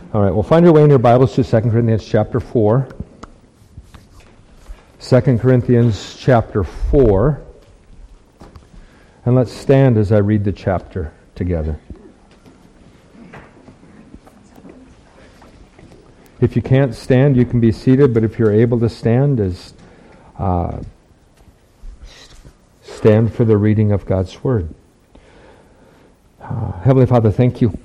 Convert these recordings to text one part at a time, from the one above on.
All right, well, find your way in your Bibles to 2 Corinthians chapter 4. 2 Corinthians chapter 4. And let's stand as I read the chapter together. If you can't stand, you can be seated, but if you're able to stand, stand for the reading of God's Word. Heavenly Father, thank you.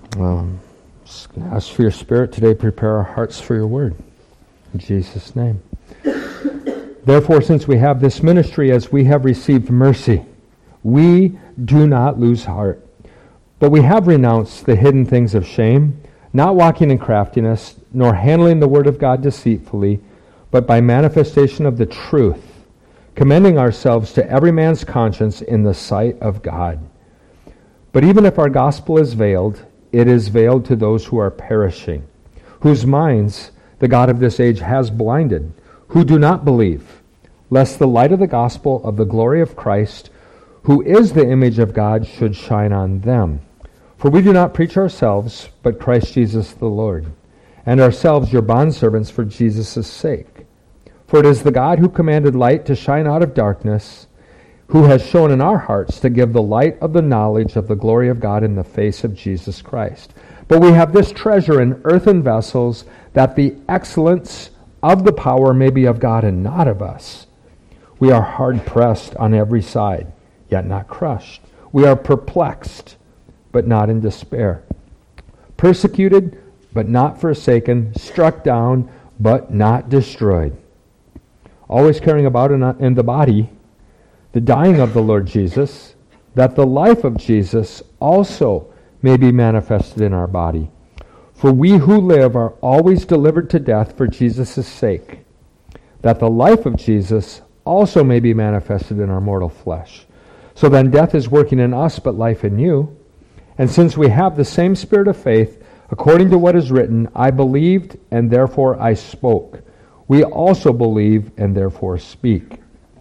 Ask for your Spirit today, prepare our hearts for your Word. In Jesus' name. Therefore, since we have this ministry as we have received mercy, we do not lose heart. But we have renounced the hidden things of shame, not walking in craftiness, nor handling the word of God deceitfully, but by manifestation of the truth, commending ourselves to every man's conscience in the sight of God. But even if our gospel is veiled, it is veiled to those who are perishing, whose minds the God of this age has blinded, who do not believe, lest the light of the gospel of the glory of Christ, who is the image of God, should shine on them. For we do not preach ourselves, but Christ Jesus the Lord, and ourselves your bondservants for Jesus' sake. For it is the God who commanded light to shine out of darkness, who has shown in our hearts to give the light of the knowledge of the glory of God in the face of Jesus Christ. But we have this treasure in earthen vessels, that the excellence of the power may be of God and not of us. We are hard pressed on every side, yet not crushed. We are perplexed, but not in despair. Persecuted, but not forsaken. Struck down, but not destroyed. Always carrying about in the body the dying of the Lord Jesus, that the life of Jesus also may be manifested in our body. For we who live are always delivered to death for Jesus' sake, that the life of Jesus also may be manifested in our mortal flesh. So then death is working in us, but life in you. And since we have the same spirit of faith, according to what is written, I believed, and therefore I spoke. We also believe, and therefore speak.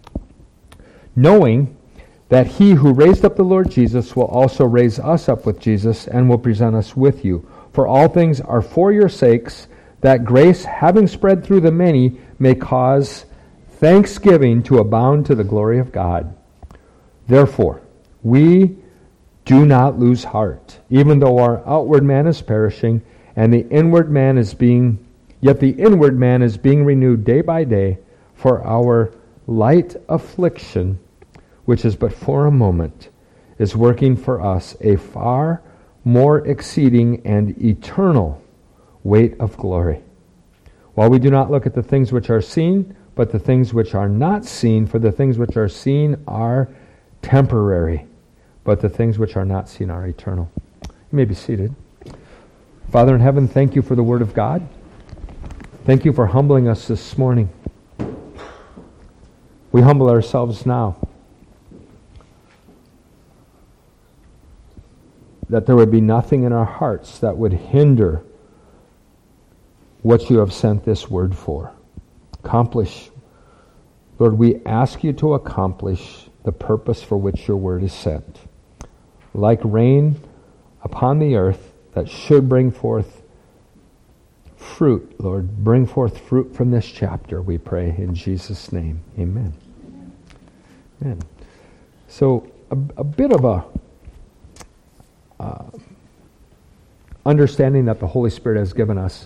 Knowing that he who raised up the Lord Jesus will also raise us up with Jesus, and will present us with you. For all things are for your sakes, that grace, having spread through the many, may cause thanksgiving to abound to the glory of God. Therefore, we do not lose heart, even though our outward man is perishing, and the inward man is being renewed day by day. For our light affliction, which is but for a moment, is working for us a far more exceeding and eternal weight of glory. While we do not look at the things which are seen, but the things which are not seen, for the things which are seen are temporary, but the things which are not seen are eternal. You may be seated. Father in heaven, thank you for the Word of God. Thank you for humbling us this morning. We humble ourselves now, that there would be nothing in our hearts that would hinder what you have sent this Word for. Accomplish, Lord, we ask you to accomplish the purpose for which your Word is sent. Like rain upon the earth that should bring forth fruit, Lord, bring forth fruit from this chapter, we pray in Jesus' name. Amen. Amen. So a bit of a understanding that the Holy Spirit has given us.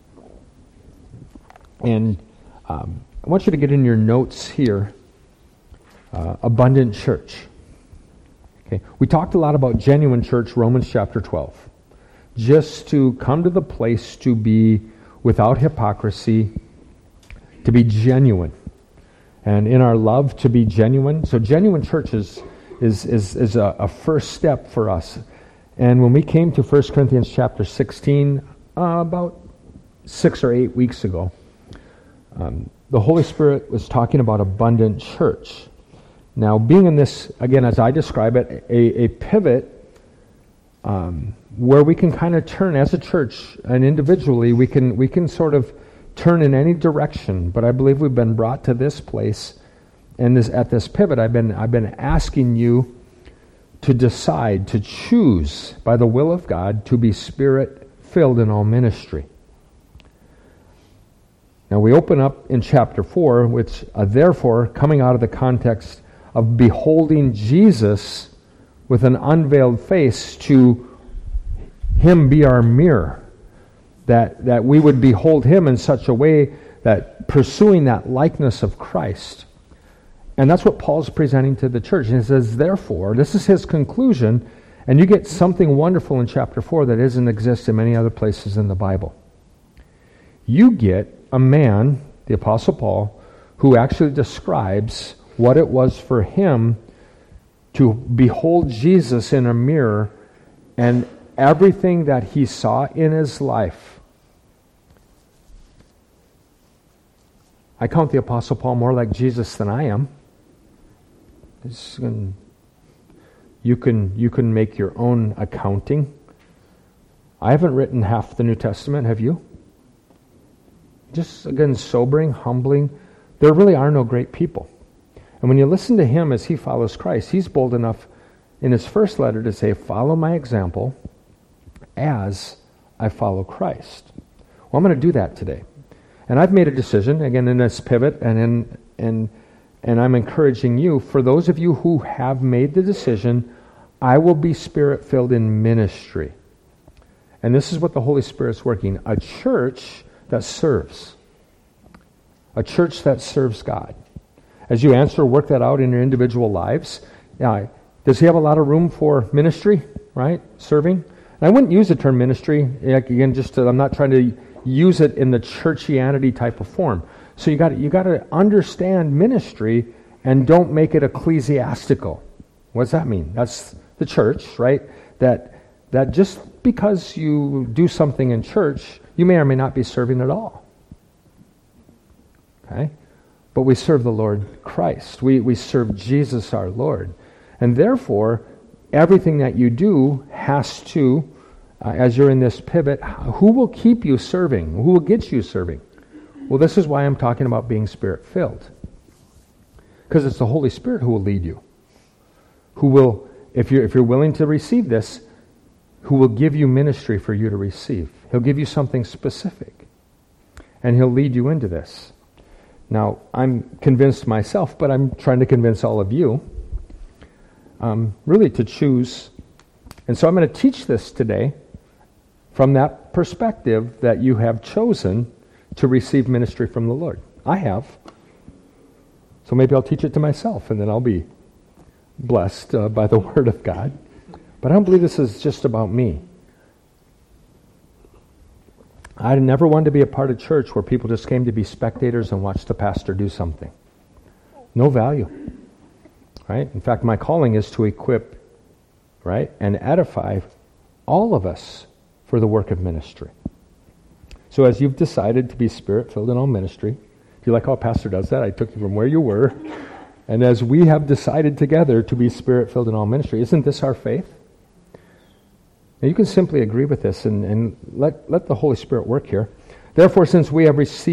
And I want you to get in your notes here, abundant church. Okay, we talked a lot about genuine church, Romans chapter 12. Just to come to the place to be without hypocrisy, to be genuine. And in our love, to be genuine. So genuine church is a first step for us. And when we came to 1 Corinthians chapter 16, about 6 or 8 weeks ago, the Holy Spirit was talking about abundant church. Now, being in this, again, as I describe it, a pivot where we can kind of turn as a church and individually, we can sort of turn in any direction. But I believe we've been brought to this place, and at this pivot, I've been asking you to decide, to choose by the will of God to be Spirit filled in all ministry. Now we open up in chapter 4, which therefore, coming out of the context of beholding Jesus with an unveiled face, to him be our mirror, that we would behold him in such a way that pursuing that likeness of Christ. And that's what Paul's presenting to the church. And he says, therefore, this is his conclusion, and you get something wonderful in chapter 4 that doesn't exist in many other places in the Bible. You get a man, the Apostle Paul, who actually describes what it was for him to behold Jesus in a mirror, and everything that he saw in his life. I count the Apostle Paul more like Jesus than I am. You can make your own accounting. I haven't written half the New Testament, have you? Just, again, sobering, humbling. There really are no great people. And when you listen to him as he follows Christ, he's bold enough in his first letter to say, follow my example as I follow Christ. Well, I'm going to do that today. And I've made a decision, again, in this pivot, and I'm encouraging you, for those of you who have made the decision, I will be Spirit-filled in ministry. And this is what the Holy Spirit's working. A church that serves. A church that serves God. As you answer, work that out in your individual lives. Does he have a lot of room for ministry, right? Serving? And I wouldn't use the term ministry, again, I'm not trying to use it in the churchianity type of form. So you got to understand ministry and don't make it ecclesiastical. What does that mean? That's the church, right? That just because you do something in church, you may or may not be serving at all. Okay? But we serve the Lord Christ. We serve Jesus our Lord. And therefore, everything that you do has to, as you're in this pivot, who will keep you serving? Who will get you serving? Well, this is why I'm talking about being Spirit-filled. Because it's the Holy Spirit who will lead you. Who will, if you're willing to receive this, who will give you ministry for you to receive. He'll give you something specific. And he'll lead you into this. Now, I'm convinced myself, but I'm trying to convince all of you, really to choose. And so I'm going to teach this today from that perspective that you have chosen to receive ministry from the Lord. I have. So maybe I'll teach it to myself, and then I'll be blessed by the Word of God. But I don't believe this is just about me. I never wanted to be a part of church where people just came to be spectators and watch the pastor do something. No value. Right? In fact, my calling is to equip, right, and edify all of us for the work of ministry. So as you've decided to be Spirit-filled in all ministry, do you like how a pastor does that? I took you from where you were. And as we have decided together to be Spirit-filled in all ministry, isn't this our faith? Now you can simply agree with this and let the Holy Spirit work here. Therefore, since we have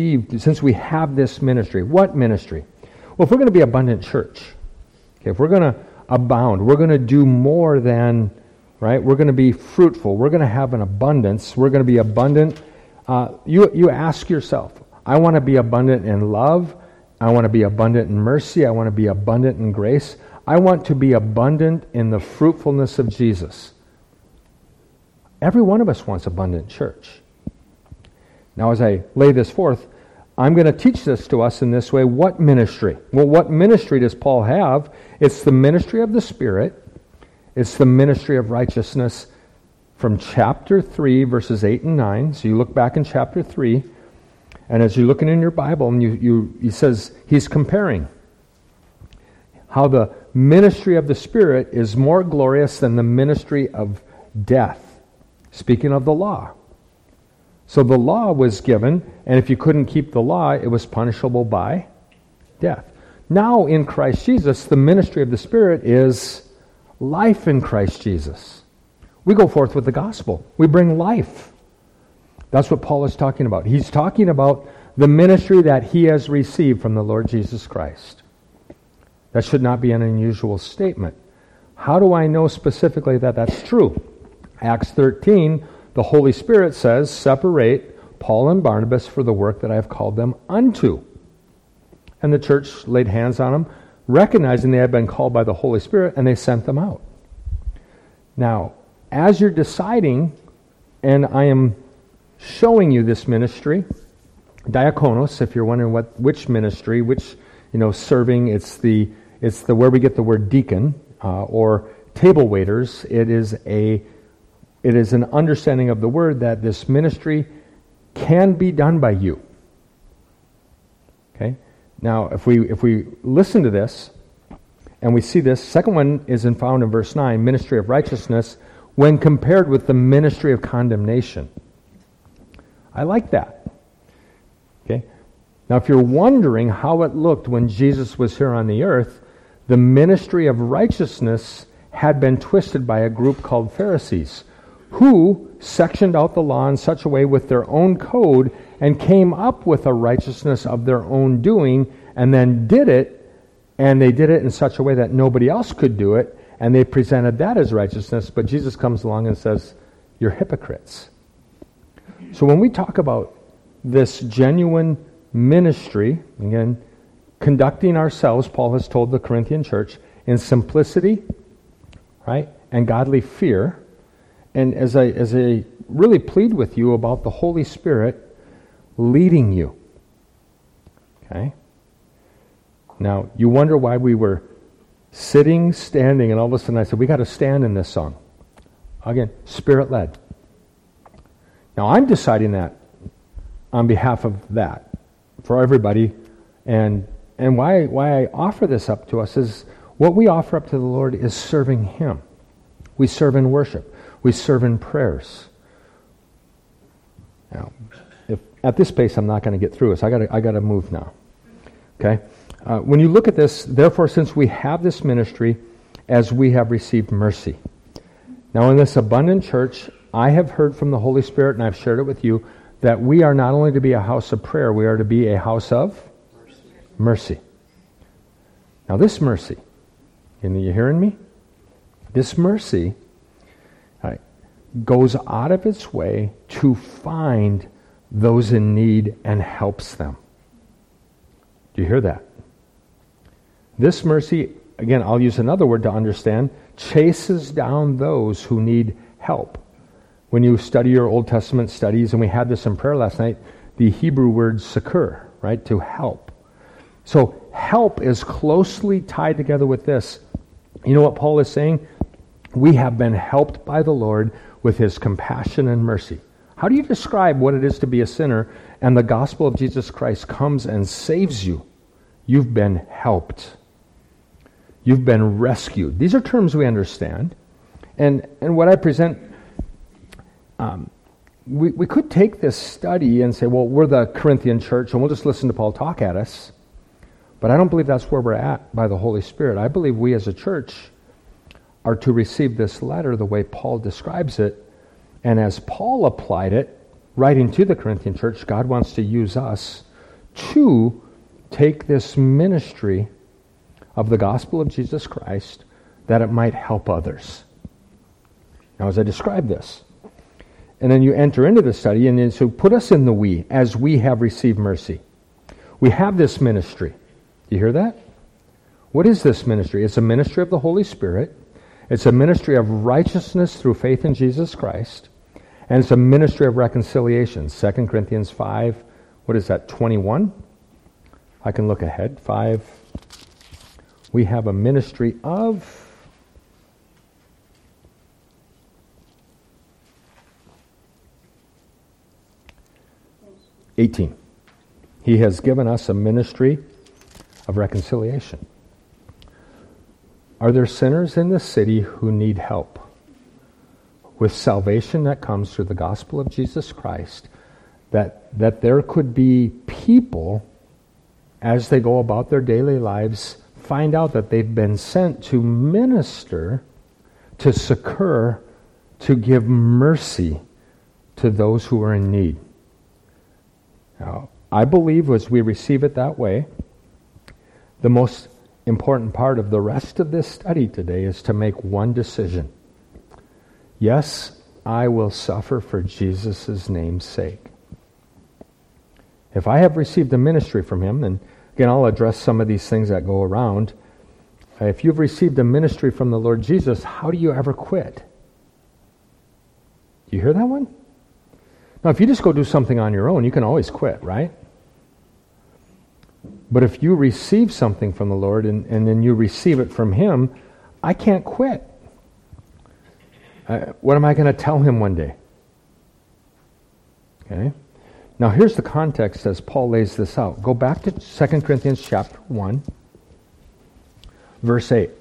this ministry, what ministry? Well, if we're going to be abundant church, okay, if we're going to abound, we're going to do more than, right? We're going to be fruitful. We're going to have an abundance. We're going to be abundant. You ask yourself, I want to be abundant in love. I want to be abundant in mercy. I want to be abundant in grace. I want to be abundant in the fruitfulness of Jesus. Every one of us wants abundant church. Now, as I lay this forth, I'm going to teach this to us in this way. What ministry? Well, what ministry does Paul have? It's the ministry of the Spirit. It's the ministry of righteousness from chapter 3, verses 8 and 9. So you look back in chapter 3, and as you're looking in your Bible, and he says, he's comparing how the ministry of the Spirit is more glorious than the ministry of death. Speaking of the law. So the law was given, and if you couldn't keep the law, it was punishable by death. Now in Christ Jesus, the ministry of the Spirit is life in Christ Jesus. We go forth with the gospel. We bring life. That's what Paul is talking about. He's talking about the ministry that he has received from the Lord Jesus Christ. That should not be an unusual statement. How do I know specifically that that's true? Acts 13 the Holy Spirit says, separate Paul and Barnabas for the work that I have called them unto. And the church laid hands on them, recognizing they had been called by the Holy Spirit, and they sent them out. Now, as you're deciding, and I am showing you this ministry, diakonos, if you're wondering which ministry, serving, it's the where we get the word deacon, or table waiters. It is an understanding of the word that this ministry can be done by you. Okay? Now, if we listen to this, and we see this, second one is found in verse 9, ministry of righteousness, when compared with the ministry of condemnation. I like that. Okay? Now, if you're wondering how it looked when Jesus was here on the earth, the ministry of righteousness had been twisted by a group called Pharisees, who sectioned out the law in such a way with their own code and came up with a righteousness of their own doing, and then did it, and they did it in such a way that nobody else could do it, and they presented that as righteousness, but Jesus comes along and says, you're hypocrites. So when we talk about this genuine ministry, again, conducting ourselves, Paul has told the Corinthian church, in simplicity, right, and godly fear, and as I really plead with you about the Holy Spirit leading you. Okay? Now, you wonder why we were sitting, standing, and all of a sudden I said, we got to stand in this song. Again, Spirit-led. Now, I'm deciding that on behalf of that for everybody, and why I offer this up to us is what we offer up to the Lord is serving Him. We serve in worship. We serve in prayers. Now, if at this pace I'm not going to get through this, I got to move now. Okay. When you look at this, therefore, since we have this ministry, as we have received mercy. Now, in this abundant church, I have heard from the Holy Spirit, and I've shared it with you, that we are not only to be a house of prayer, we are to be a house of mercy. Now, this mercy, are you hearing me? This mercy goes out of its way to find those in need and helps them. Do you hear that? This mercy, again, I'll use another word to understand, chases down those who need help. When you study your Old Testament studies, and we had this in prayer last night, the Hebrew word succor, right, to help. So help is closely tied together with this. You know what Paul is saying? We have been helped by the Lord with His compassion and mercy. How do you describe what it is to be a sinner and the gospel of Jesus Christ comes and saves you? You've been helped. You've been rescued. These are terms we understand. And what I present, we could take this study and say, well, we're the Corinthian church and we'll just listen to Paul talk at us. But I don't believe that's where we're at by the Holy Spirit. I believe we as a church are to receive this letter the way Paul describes it. And as Paul applied it, writing to the Corinthian church, God wants to use us to take this ministry of the gospel of Jesus Christ that it might help others. Now, as I describe this, and then you enter into the study, and then so put us in the we, as we have received mercy. We have this ministry. Do you hear that? What is this ministry? It's a ministry of the Holy Spirit. It's a ministry of righteousness through faith in Jesus Christ. And it's a ministry of reconciliation. 2 Corinthians 5, 21? I can look ahead. 5. We have a ministry of 18. He has given us a ministry of reconciliation. Are there sinners in the city who need help with salvation that comes through the gospel of Jesus Christ, that there could be people, as they go about their daily lives, find out that they've been sent to minister, to succor, to give mercy to those who are in need? Now, I believe as we receive it that way, the most important part of the rest of this study today is to make one decision. Yes, I will suffer for Jesus' name's sake. If I have received a ministry from him, and again, I'll address some of these things that go around. If you've received a ministry from the Lord Jesus, how do you ever quit? You hear that one? Now, if you just go do something on your own, you can always quit, right? But if you receive something from the Lord and then you receive it from him, I can't quit. What am I going to tell him one day? Okay. Now here's the context as Paul lays this out. Go back to 2 Corinthians chapter 1, verse 8.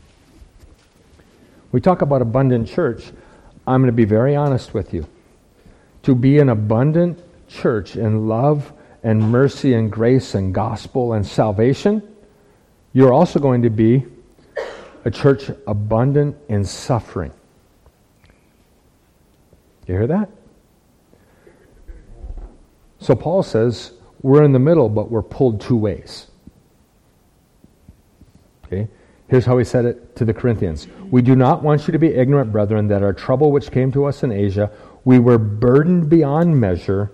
We talk about abundant church. I'm going to be very honest with you. To be an abundant church in love and mercy and grace and gospel and salvation, you're also going to be a church abundant in suffering. You hear that? So Paul says, we're in the middle, but we're pulled two ways. Okay? Here's how he said it to the Corinthians. We do not want you to be ignorant, brethren, that our trouble which came to us in Asia, we were burdened beyond measure,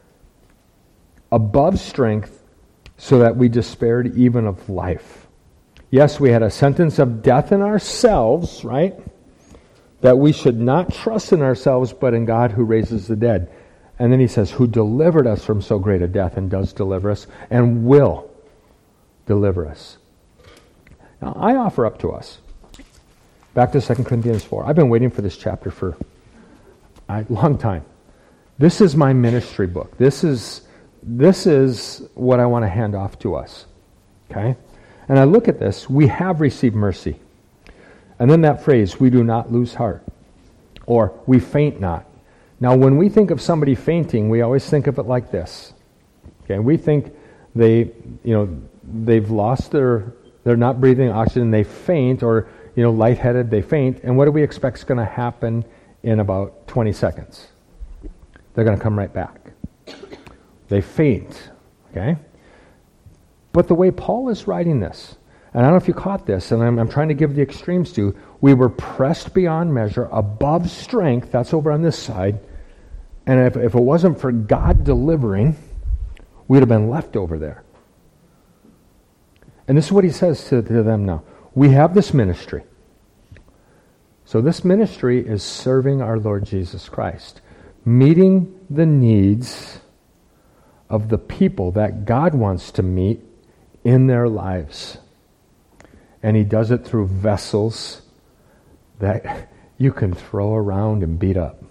above strength, so that we despaired even of life. Yes, we had a sentence of death in ourselves, right? That we should not trust in ourselves, but in God who raises the dead. And then he says, who delivered us from so great a death and does deliver us and will deliver us. Now, I offer up to us, back to 2 Corinthians 4. I've been waiting for this chapter for a long time. This is my ministry book. This is what I want to hand off to us. Okay? And I look at this, we have received mercy. And then that phrase, we do not lose heart, or we faint not. Now, when we think of somebody fainting, we always think of it like this. Okay, we think they've lost they're not breathing oxygen, they faint, or lightheaded, they faint. And what do we expect is going to happen in about 20 seconds? They're going to come right back. They faint. Okay, but the way Paul is writing this, and I don't know if you caught this, and I'm trying to give the extremes to you. We were pressed beyond measure, above strength. That's over on this side. And if it wasn't for God delivering, we'd have been left over there. And this is what he says to them now. We have this ministry. So this ministry is serving our Lord Jesus Christ, meeting the needs of the people that God wants to meet in their lives. And he does it through vessels that you can throw around and beat up.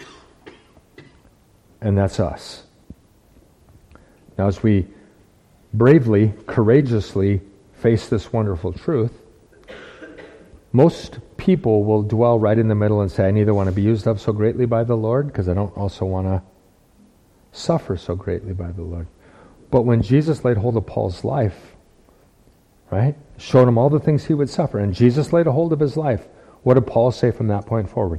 And that's us. Now, as we bravely, courageously face this wonderful truth, most people will dwell right in the middle and say, I neither want to be used up so greatly by the Lord, because I don't also want to suffer so greatly by the Lord. But when Jesus laid hold of Paul's life, right, showed him all the things he would suffer, and Jesus laid a hold of his life, what did Paul say from that point forward?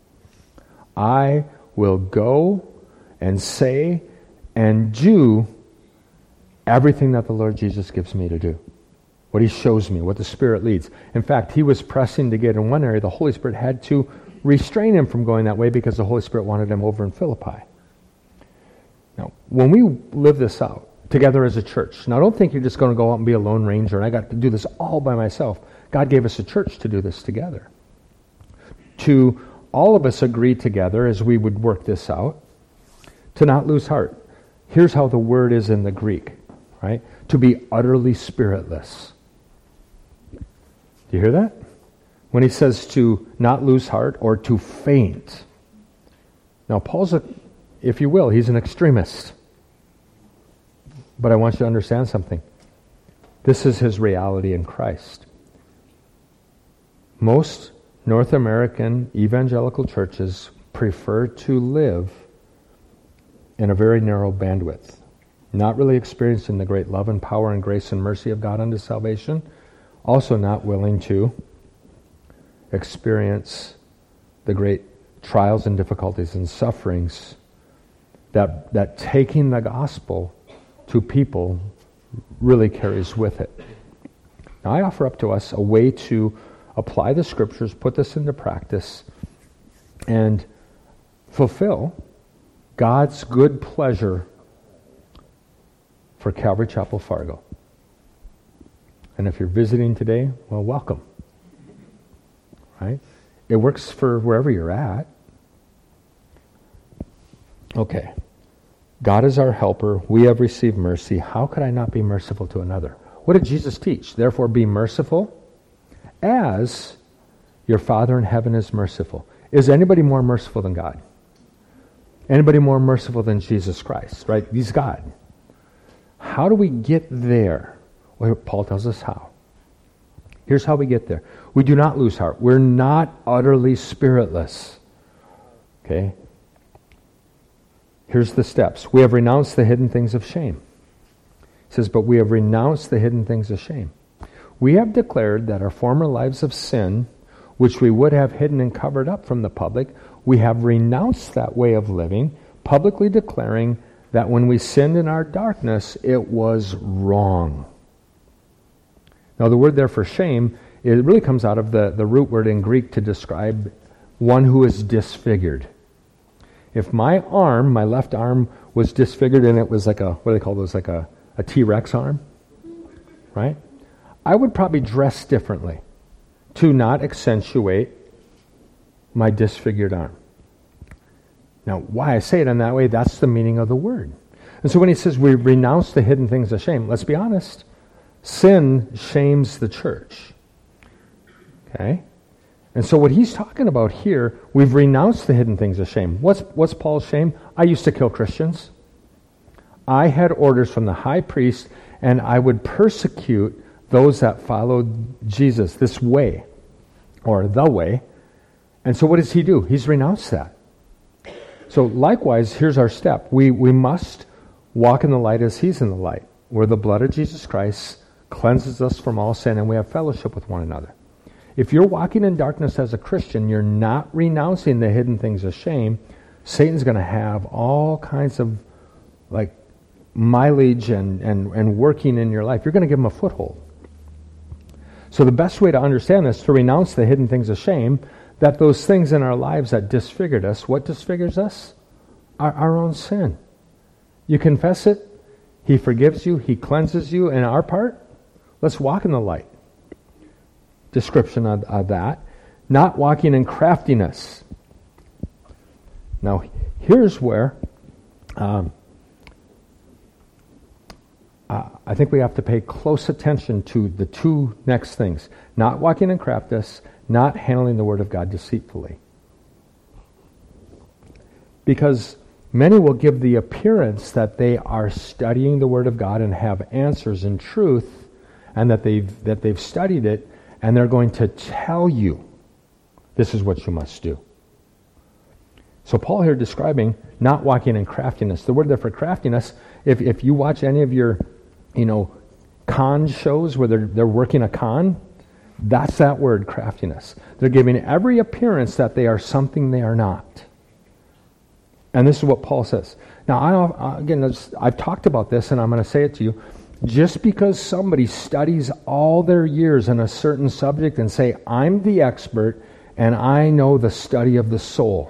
I will go and say and do everything that the Lord Jesus gives me to do. What he shows me, what the Spirit leads. In fact, he was pressing to get in one area. The Holy Spirit had to restrain him from going that way because the Holy Spirit wanted him over in Philippi. Now, when we live this out together as a church, now don't think you're just going to go out and be a lone ranger and I got to do this all by myself. God gave us a church to do this together. To all of us agree together as we would work this out, to not lose heart. Here's how the word is in the Greek, right? To be utterly spiritless. Do you hear that? When he says to not lose heart or to faint. Now, Paul's if you will, he's an extremist. But I want you to understand something. This is his reality in Christ. Most North American evangelical churches prefer to live in a very narrow bandwidth, not really experiencing the great love and power and grace and mercy of God unto salvation, also not willing to experience the great trials and difficulties and sufferings that taking the gospel to people really carries with it. Now, I offer up to us a way to apply the Scriptures, put this into practice, and fulfill God's good pleasure for Calvary Chapel, Fargo. And if you're visiting today, well, welcome. Right? It works for wherever you're at. Okay. God is our helper. We have received mercy. How could I not be merciful to another? What did Jesus teach? Therefore, be merciful as your Father in heaven is merciful. Is anybody more merciful than God? Anybody more merciful than Jesus Christ? Right? He's God. How do we get there? Well, Paul tells us how. Here's how we get there. We do not lose heart. We're not utterly spiritless. Okay? Here's the steps. We have renounced the hidden things of shame. He says, but we have renounced the hidden things of shame. We have declared that our former lives of sin, which we would have hidden and covered up from the public, we have renounced that way of living, publicly declaring that when we sinned in our darkness, it was wrong. Now, the word there for shame, it really comes out of the root word in Greek to describe one who is disfigured. If my arm, my left arm, was disfigured and it was like a, what do they call those, like a T-Rex arm, right? I would probably dress differently to not accentuate my disfigured arm. Now, why I say it in that way, that's the meaning of the word. And so when he says we renounce the hidden things of shame, let's be honest, sin shames the church. Okay? And so what he's talking about here, we've renounced the hidden things of shame. What's Paul's shame? I used to kill Christians. I had orders from the high priest, and I would persecute those that followed Jesus this way, or the way. And so what does he do? He's renounced that. So likewise, here's our step. We must walk in the light as he's in the light, where the blood of Jesus Christ cleanses us from all sin, and we have fellowship with one another. If you're walking in darkness as a Christian, you're not renouncing the hidden things of shame, Satan's going to have all kinds of like mileage and working in your life. You're going to give him a foothold. So the best way to understand this, to renounce the hidden things of shame, that those things in our lives that disfigured us, what disfigures us? Our own sin. You confess it, he forgives you, he cleanses you, and our part, let's walk in the light. Description of that. Not walking in craftiness. Now, here's where I think we have to pay close attention to the two next things. Not walking in craftiness, not handling the Word of God deceitfully. Because many will give the appearance that they are studying the Word of God and have answers in truth, and that they've studied it, and they're going to tell you, this is what you must do. So Paul here describing not walking in craftiness. The word there for craftiness, if you watch any of your, con shows where they're working a con, that's that word, craftiness. They're giving every appearance that they are something they are not. And this is what Paul says. Now, I've talked about this, and I'm going to say it to you. Just because somebody studies all their years in a certain subject and say, I'm the expert, and I know the study of the soul,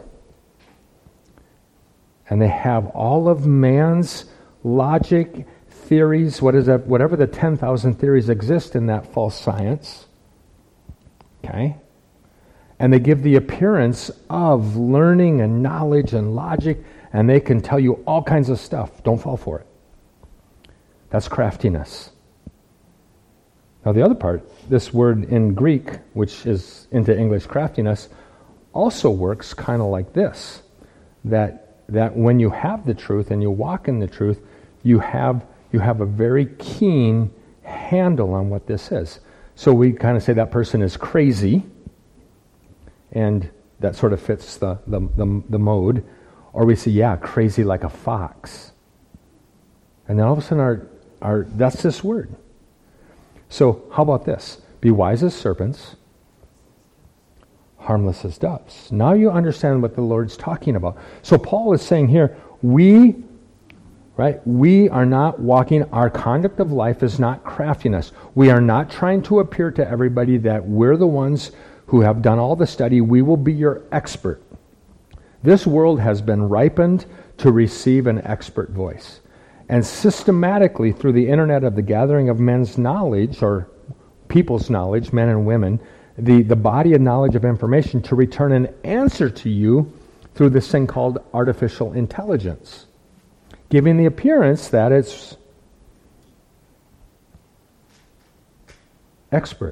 and they have all of man's logic, theories, whatever the 10,000 theories exist in that false science, okay? And they give the appearance of learning and knowledge and logic, and they can tell you all kinds of stuff. Don't fall for it. That's craftiness. Now the other part, this word in Greek, which is into English craftiness, also works kind of like this. That when you have the truth and you walk in the truth, you have a very keen handle on what this is. So we kind of say that person is crazy, and that sort of fits the mode. Or we say, yeah, crazy like a fox. And then all of a sudden that's this word. So how about this? Be wise as serpents, harmless as doves. Now you understand what the Lord's talking about. So Paul is saying here, we are not walking, our conduct of life is not craftiness. We are not trying to appear to everybody that we're the ones who have done all the study. We will be your expert. This world has been ripened to receive an expert voice. And systematically, through the internet of the gathering of men's knowledge, or people's knowledge, men and women, the body of knowledge of information, to return an answer to you through this thing called artificial intelligence, giving the appearance that it's expert.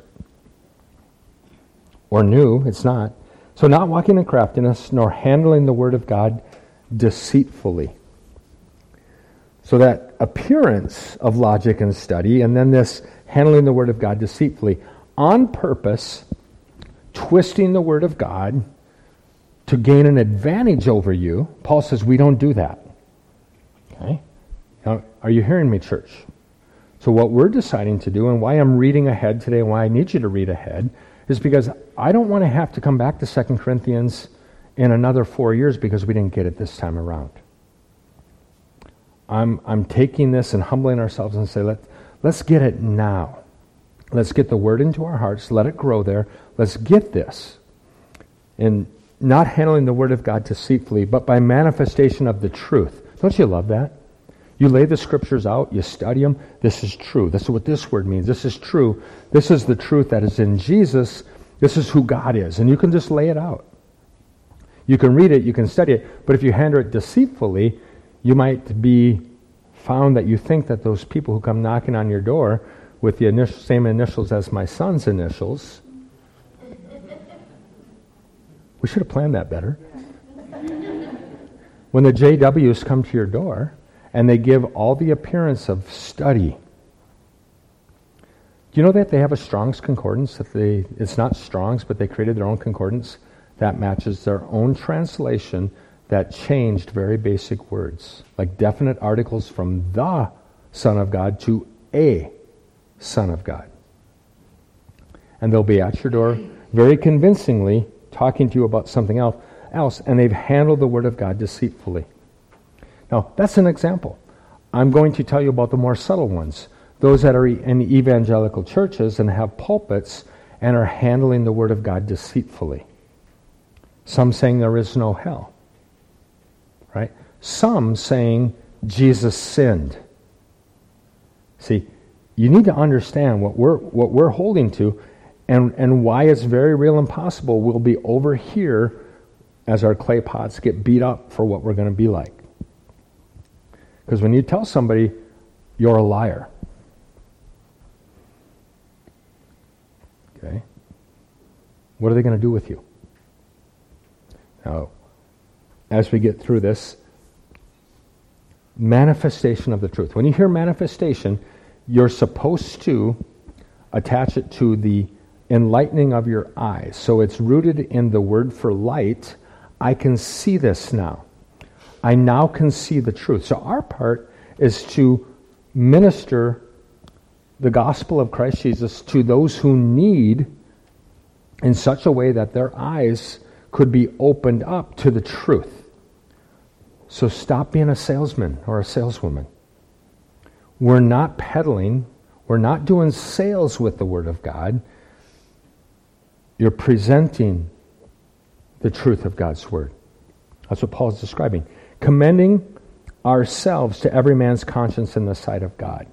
Or new, it's not. So not walking in craftiness, nor handling the word of God deceitfully. So that appearance of logic and study, and then this handling the word of God deceitfully, on purpose, twisting the word of God to gain an advantage over you. Paul says we don't do that. Okay? Now, are you hearing me, church? So what we're deciding to do, and why I'm reading ahead today, and why I need you to read ahead, is because I don't want to have to come back to 2 Corinthians in another 4 years because we didn't get it this time around. I'm taking this and humbling ourselves and say, let's get it now. Let's get the word into our hearts. Let it grow there. Let's get this. And not handling the word of God deceitfully, but by manifestation of the truth. Don't you love that? You lay the scriptures out, you study them. This is true. This is what this word means. This is true. This is the truth that is in Jesus. This is who God is. And you can just lay it out. You can read it, you can study it, but if you handle it deceitfully, you might be found that you think that those people who come knocking on your door with the same initials as my son's initials, we should have planned that better. When the JWs come to your door and they give all the appearance of study, do you know that they have a Strong's Concordance? It's not Strong's, but they created their own concordance that matches their own translation that changed very basic words, like definite articles from the Son of God to a Son of God. And they'll be at your door very convincingly talking to you about something else, and they've handled the Word of God deceitfully. Now, that's an example. I'm going to tell you about the more subtle ones, those that are in evangelical churches and have pulpits and are handling the Word of God deceitfully. Some saying there is no hell. Right? Some saying Jesus sinned. See, you need to understand what we're holding to, and why it's very real and possible we'll be over here as our clay pots get beat up for what we're going to be like. Because when you tell somebody you're a liar, okay, what are they going to do with you? Now, as we get through this, manifestation of the truth. When you hear manifestation, you're supposed to attach it to the enlightening of your eyes. So it's rooted in the word for light. I can see this now. I now can see the truth. So our part is to minister the gospel of Christ Jesus to those who need in such a way that their eyes could be opened up to the truth. So stop being a salesman or a saleswoman. We're not peddling. We're not doing sales with the Word of God. You're presenting the truth of God's Word. That's what Paul is describing. Commending ourselves to every man's conscience in the sight of God.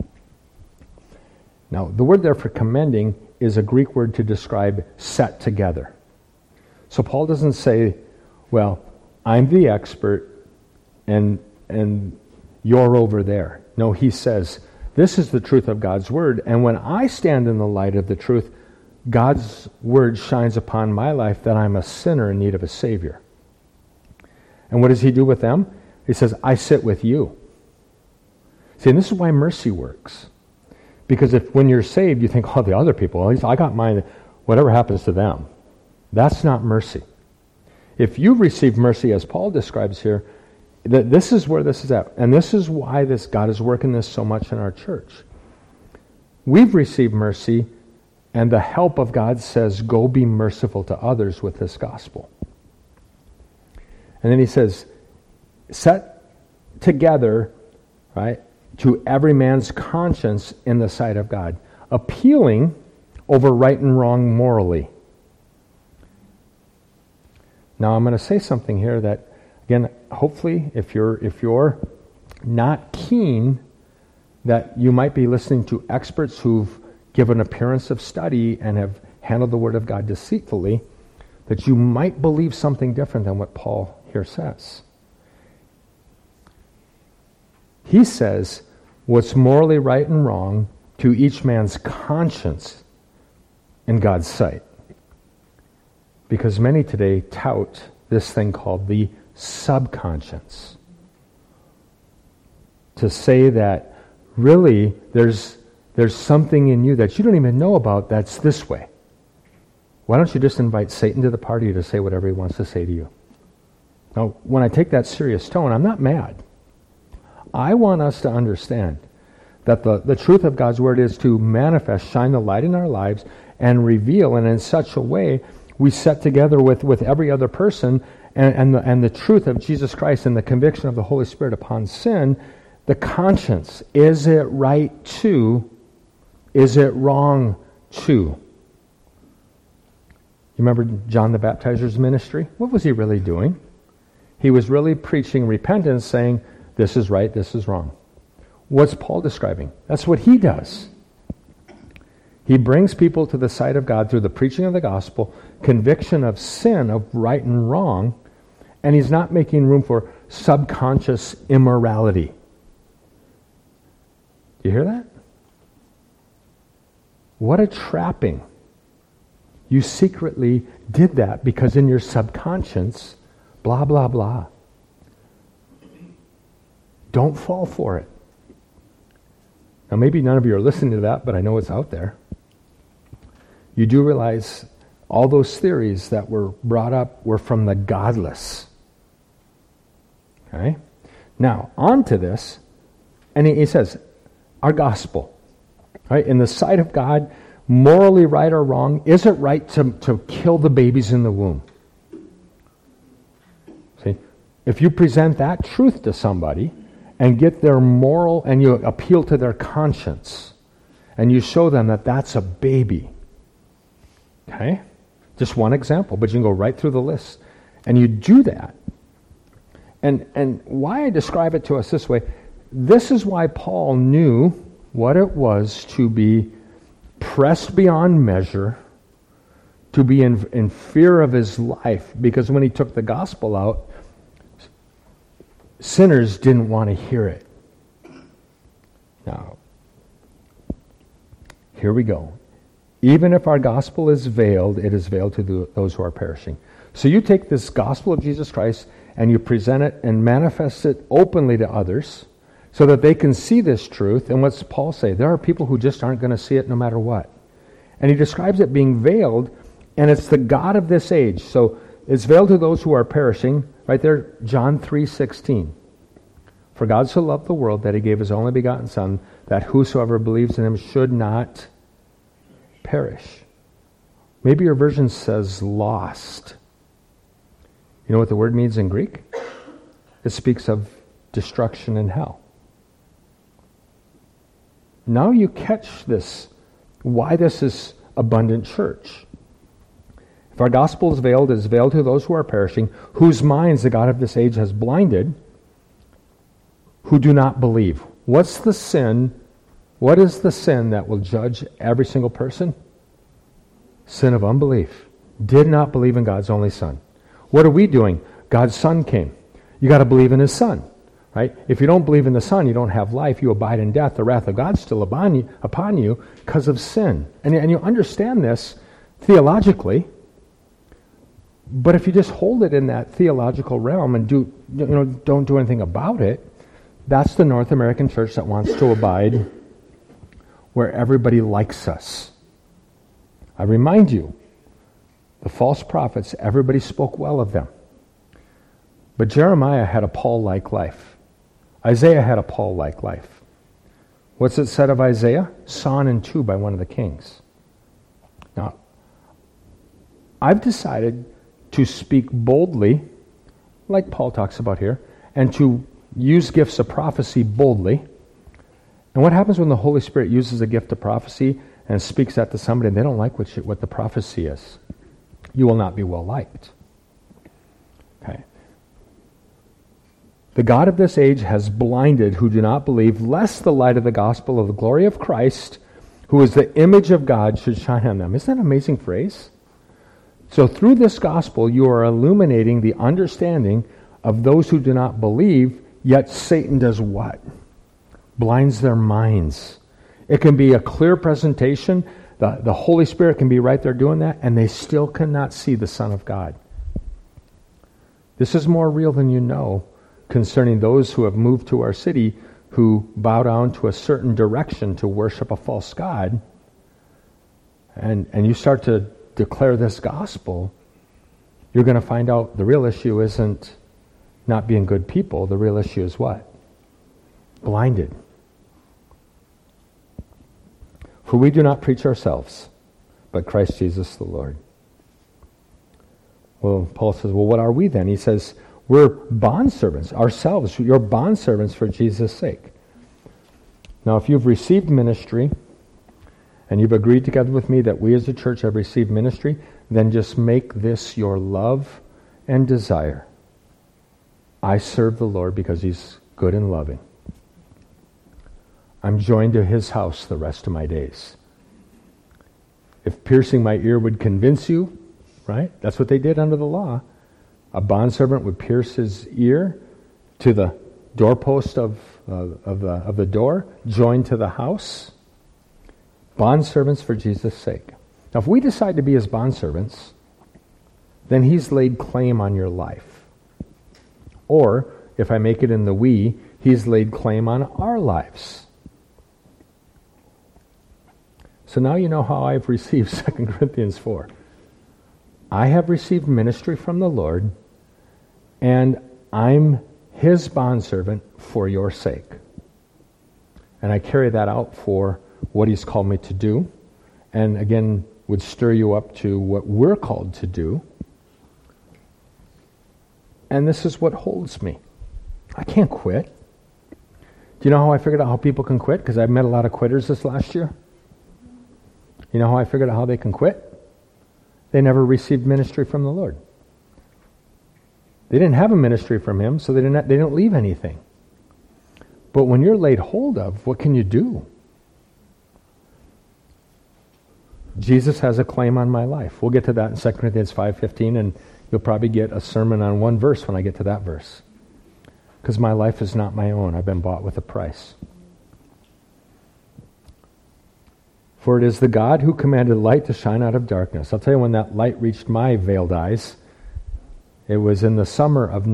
Now, the word there for commending is a Greek word to describe set together. So Paul doesn't say, well, I'm the expert and you're over there. No, he says, this is the truth of God's Word, and when I stand in the light of the truth, God's Word shines upon my life that I'm a sinner in need of a Savior. And what does he do with them? He says, I sit with you. See, and this is why mercy works. Because if when you're saved, you think, oh, the other people, I got mine, whatever happens to them. That's not mercy. If you've received mercy, as Paul describes here, this is where this is at. And this is why God is working this so much in our church. We've received mercy, and the help of God says, go be merciful to others with this gospel. And then he says, set together, right, to every man's conscience in the sight of God, appealing over right and wrong morally. Now I'm going to say something here that Again, hopefully, if you're not keen, that you might be listening to experts who've given appearance of study and have handled the Word of God deceitfully, that you might believe something different than what Paul here says. He says, what's morally right and wrong to each man's conscience in God's sight. Because many today tout this thing called the subconscious. To say that really there's something in you that you don't even know about that's this way. Why don't you just invite Satan to the party to say whatever he wants to say to you? Now, when I take that serious tone, I'm not mad. I want us to understand that the truth of God's Word is to manifest, shine the light in our lives, and reveal, and in such a way we set together with every other person and the truth of Jesus Christ and the conviction of the Holy Spirit upon sin, the conscience. Is it right to? Is it wrong to? You remember John the Baptizer's ministry? What was he really doing? He was really preaching repentance, saying, this is right, this is wrong. What's Paul describing? That's what he does. He brings people to the sight of God through the preaching of the gospel, conviction of sin, of right and wrong, and he's not making room for subconscious immorality. Do you hear that? What a trapping. You secretly did that because in your subconscious, blah, blah, blah. Don't fall for it. Now, maybe none of you are listening to that, but I know it's out there. You do realize all those theories that were brought up were from the godless. Okay? Now, on to this, and he says, our gospel, right? In the sight of God, morally right or wrong, is it right to kill the babies in the womb? See, if you present that truth to somebody and get their moral, and you appeal to their conscience, and you show them that that's a baby, okay? Just one example, but you can go right through the list. And you do that. And why I describe it to us this way, this is why Paul knew what it was to be pressed beyond measure, to be in fear of his life, because when he took the gospel out, sinners didn't want to hear it. Now, here we go. Even if our gospel is veiled, it is veiled to those who are perishing. So you take this gospel of Jesus Christ and you present it and manifest it openly to others so that they can see this truth. And what's Paul say? There are people who just aren't going to see it no matter what. And he describes it being veiled, and it's the God of this age. So it's veiled to those who are perishing. Right there, John 3:16. For God so loved the world that he gave his only begotten Son, that whosoever believes in him should not perish. Maybe your version says lost. You know what the word means in Greek? It speaks of destruction and hell. Now you catch this, why this is abundant church. If our gospel is veiled, it is veiled to those who are perishing, whose minds the God of this age has blinded, who do not believe. What's the sin? What is the sin that will judge every single person? Sin of unbelief. Did not believe in God's only Son. What are we doing? God's Son came. You got to believe in his Son, right? If you don't believe in the Son, you don't have life. You abide in death. The wrath of God's still upon you because of sin. And you understand this theologically. But if you just hold it in that theological realm and don't do anything about it, that's the North American church that wants to abide where everybody likes us. I remind you, the false prophets, everybody spoke well of them. But Jeremiah had a Paul-like life. Isaiah had a Paul-like life. What's it said of Isaiah? Sawn in two by one of the kings. Now, I've decided to speak boldly, like Paul talks about here, and to use gifts of prophecy boldly. And what happens when the Holy Spirit uses a gift of prophecy and speaks that to somebody and they don't like what the prophecy is? You will not be well liked. Okay. The God of this age has blinded who do not believe, lest the light of the gospel of the glory of Christ, who is the image of God, should shine on them. Isn't that an amazing phrase? So through this gospel, you are illuminating the understanding of those who do not believe, yet Satan does what? Blinds their minds. It can be a clear presentation. The Holy Spirit can be right there doing that, and they still cannot see the Son of God. This is more real than you know concerning those who have moved to our city who bow down to a certain direction to worship a false god. And you start to declare this gospel, you're going to find out the real issue isn't not being good people. The real issue is what? Blinded. For we do not preach ourselves, but Christ Jesus the Lord. Well, Paul says, well, what are we then? He says, we're bondservants ourselves. You're bondservants for Jesus' sake. Now, if you've received ministry, and you've agreed together with me that we as a church have received ministry, then just make this your love and desire. I serve the Lord because He's good and loving. I'm joined to His house the rest of my days. If piercing my ear would convince you, right? That's what they did under the law. A bondservant would pierce his ear to the doorpost of the door, joined to the house. Bondservants for Jesus' sake. Now, if we decide to be His bondservants, then He's laid claim on your life. Or, if I make it in the we, He's laid claim on our lives. So now you know how I've received 2 Corinthians 4. I have received ministry from the Lord, and I'm His bondservant for your sake. And I carry that out for what He's called me to do, and again, would stir you up to what we're called to do. And this is what holds me. I can't quit. Do you know how I figured out how people can quit? Because I've met a lot of quitters this last year. You know how I figured out how they can quit? They never received ministry from the Lord. They didn't have a ministry from Him, so they didn't leave anything. But when you're laid hold of, what can you do? Jesus has a claim on my life. We'll get to that in 2 Corinthians 5:15, and you'll probably get a sermon on one verse when I get to that verse. Because my life is not my own. I've been bought with a price. For it is the God who commanded light to shine out of darkness. I'll tell you when that light reached my veiled eyes. It was in the summer of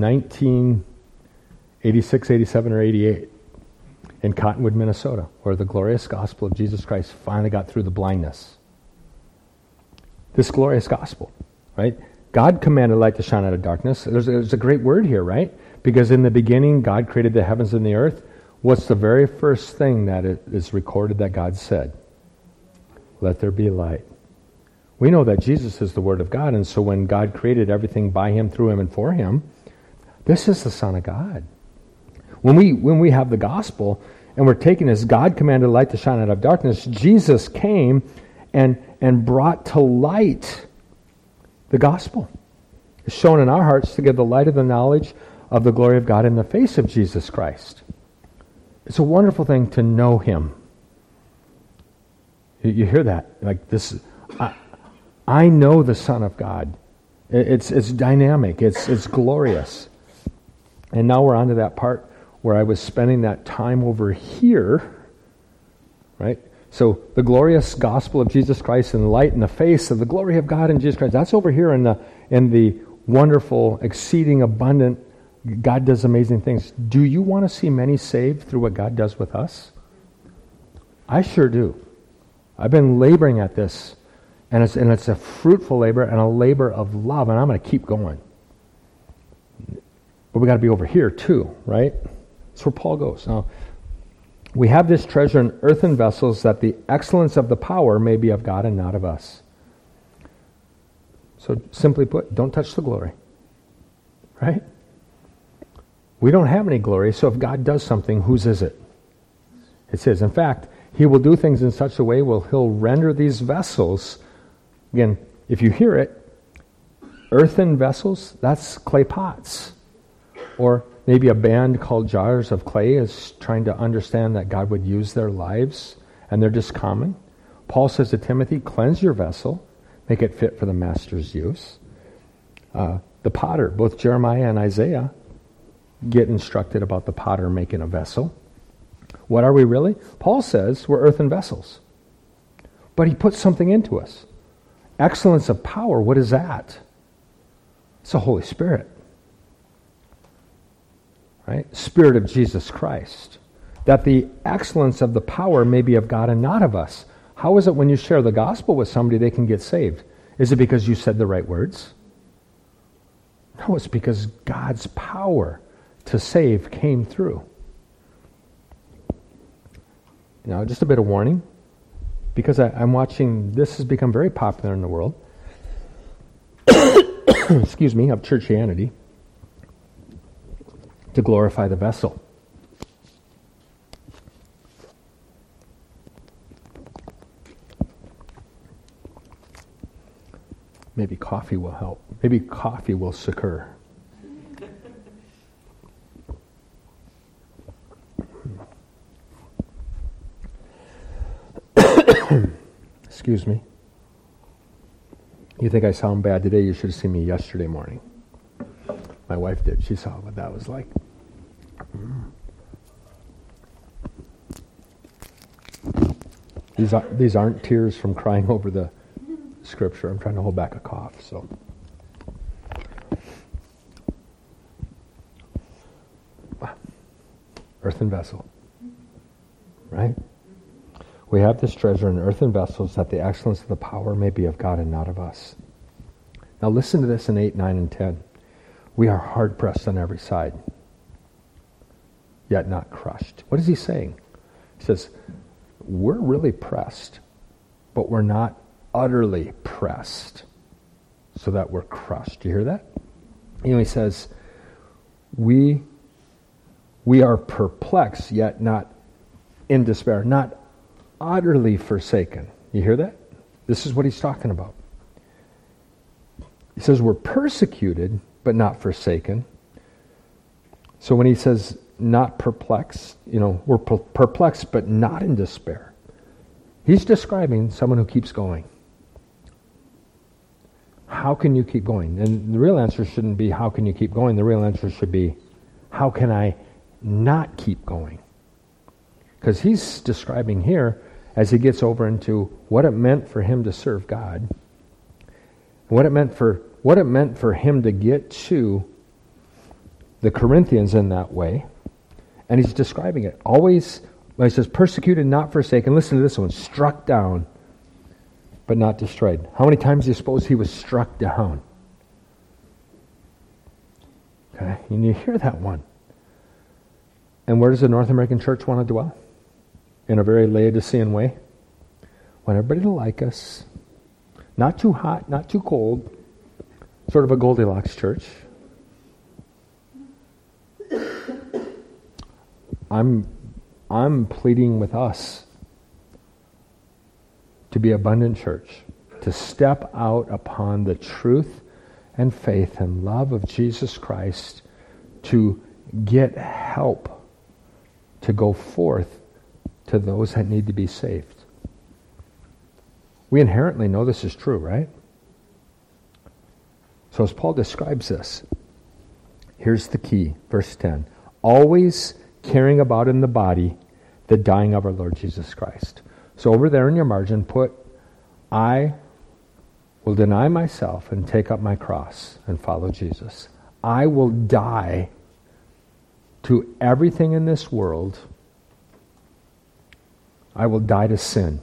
1986, 87, or 88 in Cottonwood, Minnesota, where the glorious gospel of Jesus Christ finally got through the blindness. This glorious gospel, right? God commanded light to shine out of darkness. There's a great word here, right? Because in the beginning, God created the heavens and the earth. What's the very first thing that is recorded that God said? Let there be light. We know that Jesus is the Word of God, and so when God created everything by Him, through Him, and for Him, this is the Son of God. When we have the gospel, and we're taking as God commanded light to shine out of darkness, Jesus came and brought to light the gospel. It's shown in our hearts to give the light of the knowledge of the glory of God in the face of Jesus Christ. It's a wonderful thing to know Him. You hear that? Like this, I know the Son of God. It's dynamic. It's glorious. And now we're on to that part where I was spending that time over here, right? So the glorious gospel of Jesus Christ and the light in the face of the glory of God in Jesus Christ. That's over here in the wonderful, exceeding abundant. God does amazing things. Do you want to see many saved through what God does with us? I sure do. I've been laboring at this, and it's a fruitful labor and a labor of love, and I'm going to keep going. But we got to be over here too, right? That's where Paul goes. Now, we have this treasure in earthen vessels, that the excellence of the power may be of God and not of us. So simply put, don't touch the glory, right? We don't have any glory, so if God does something, whose is it? It's His. In fact, He will do things in such a way where He'll render these vessels, again, if you hear it, earthen vessels, that's clay pots. Or Maybe a band called Jars of Clay is trying to understand that God would use their lives, and they're just common. Paul says to Timothy, cleanse your vessel, make it fit for the master's use. The potter, both Jeremiah and Isaiah, get instructed about the potter making a vessel. What are we really? Paul says we're earthen vessels. But he puts something into us. Excellence of power, what is that? It's the Holy Spirit. Right? Spirit of Jesus Christ. That the excellence of the power may be of God and not of us. How is it when you share the gospel with somebody they can get saved? Is it because you said the right words? No, it's because God's power to save came through. Now, just a bit of warning, because I'm watching, this has become very popular in the world, excuse me, of churchianity, to glorify the vessel. Maybe coffee will help. Maybe coffee will succor. Excuse me. You think I sound bad today? You should have seen me yesterday morning. My wife did. She saw what that was like. These aren't tears from crying over the scripture. I'm trying to hold back a cough. So, earthen vessel, right? We have this treasure in earthen vessels, that the excellence of the power may be of God and not of us. Now listen to this in 8, 9, and 10. We are hard pressed on every side, yet not crushed. What is he saying? He says, we're really pressed, but we're not utterly pressed so that we're crushed. Do you hear that? He says, we are perplexed, yet not in despair, not utterly forsaken. You hear that? This is what he's talking about. He says we're persecuted, but not forsaken. So when he says not perplexed, we're perplexed, but not in despair. He's describing someone who keeps going. How can you keep going? And the real answer shouldn't be how can you keep going. The real answer should be how can I not keep going? Because he's describing here, as he gets over into what it meant for him to serve God, what it meant for him to get to the Corinthians in that way, and he's describing it. Always, when he says, persecuted, not forsaken, listen to this one, struck down, but not destroyed. How many times do you suppose he was struck down? Okay, and you hear that one. And where does the North American church want to dwell? In a very Laodicean way. Want everybody to like us. Not too hot, not too cold. Sort of a Goldilocks church. I'm pleading with us to be abundant church, to step out upon the truth and faith and love of Jesus Christ, to get help to go forth to those that need to be saved. We inherently know this is true, right? So as Paul describes this, here's the key, verse 10. Always carrying about in the body the dying of our Lord Jesus Christ. So over there in your margin, put, I will deny myself and take up my cross and follow Jesus. I will die to everything in this world. I will die to sin.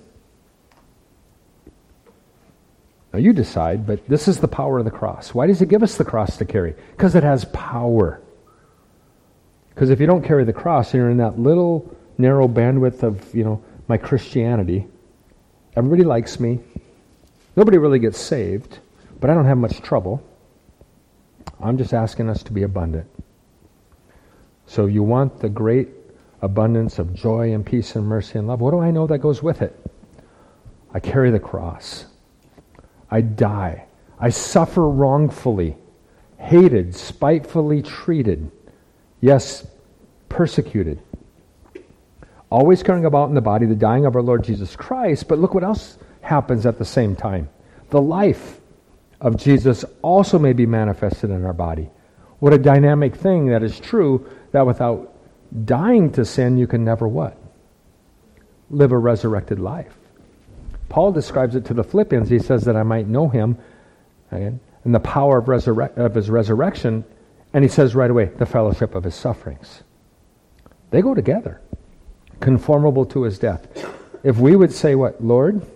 Now you decide, but this is the power of the cross. Why does it give us the cross to carry? Because it has power. Because if you don't carry the cross and you're in that little narrow bandwidth of, my Christianity, everybody likes me, nobody really gets saved, but I don't have much trouble. I'm just asking us to be abundant. So you want the great abundance of joy and peace and mercy and love. What do I know that goes with it? I carry the cross. I die. I suffer wrongfully, hated, spitefully treated, Yes, persecuted. Always carrying about in the body the dying of our Lord Jesus Christ, but look what else happens at the same time. The life of Jesus also may be manifested in our body. What a dynamic thing that is true, that without dying to sin, you can never what? Live a resurrected life. Paul describes it to the Philippians. He says that I might know him, and the power of his resurrection, and he says right away, the fellowship of his sufferings. They go together, conformable to his death. If we would say what? Lord,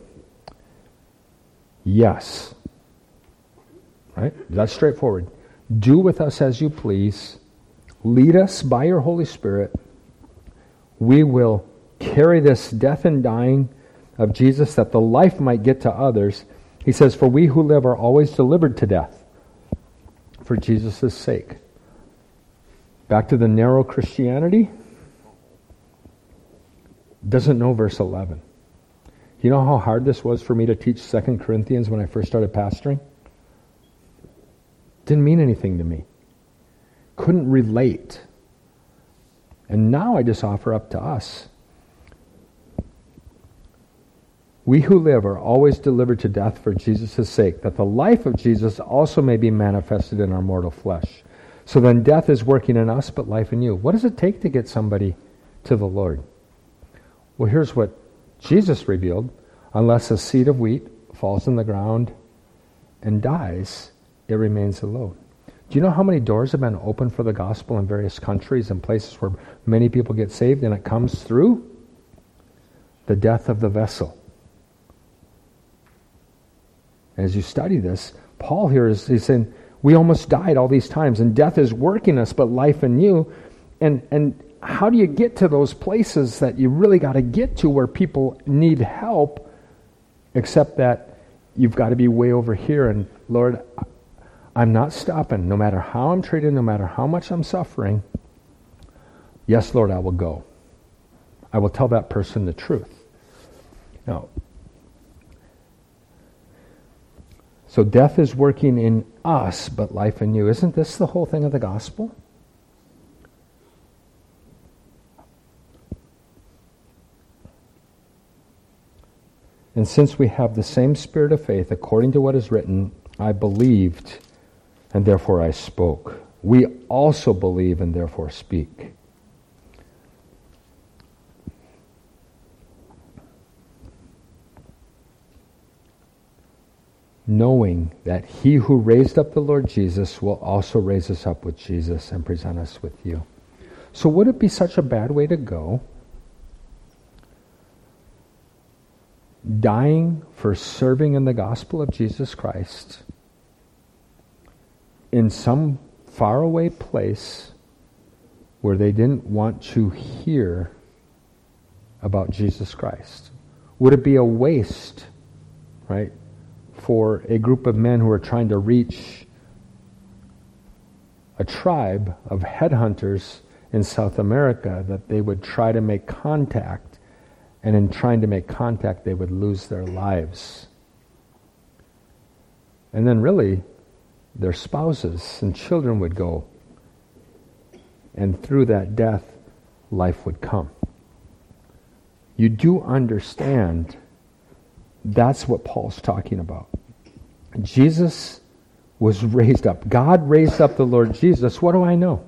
yes. Right? That's straightforward. Do with us as you please. Lead us by your Holy Spirit. We will carry this death and dying of Jesus that the life might get to others. He says, for we who live are always delivered to death for Jesus' sake. Back to the narrow Christianity. Doesn't know verse 11. You know how hard this was for me to teach 2 Corinthians when I first started pastoring? Didn't mean anything to me. Couldn't relate. And now I just offer up to us. We who live are always delivered to death for Jesus' sake, that the life of Jesus also may be manifested in our mortal flesh. So then death is working in us, but life in you. What does it take to get somebody to the Lord? Well, here's what Jesus revealed. Unless a seed of wheat falls in the ground and dies, it remains alone. Do you know how many doors have been opened for the gospel in various countries and places where many people get saved, and it comes through the death of the vessel? As you study this, Paul here he's saying, we almost died all these times, and death is working us, but life in you. And how do you get to those places that you really got to get to where people need help, except that you've got to be way over here, and Lord, I'm not stopping, no matter how I'm treated, no matter how much I'm suffering. Yes, Lord, I will go. I will tell that person the truth. Now, so death is working in us, but life in you. Isn't this the whole thing of the gospel? And since we have the same spirit of faith, according to what is written, I believed, and therefore I spoke. We also believe and therefore speak. Knowing that he who raised up the Lord Jesus will also raise us up with Jesus and present us with you. So would it be such a bad way to go? Dying for serving in the gospel of Jesus Christ in some faraway place where they didn't want to hear about Jesus Christ? Would it be a waste, right, for a group of men who are trying to reach a tribe of headhunters in South America, that they would try to make contact, and in trying to make contact they would lose their lives? And then really, their spouses and children would go. And through that death, life would come. You do understand that's what Paul's talking about. Jesus was raised up. God raised up the Lord Jesus. What do I know?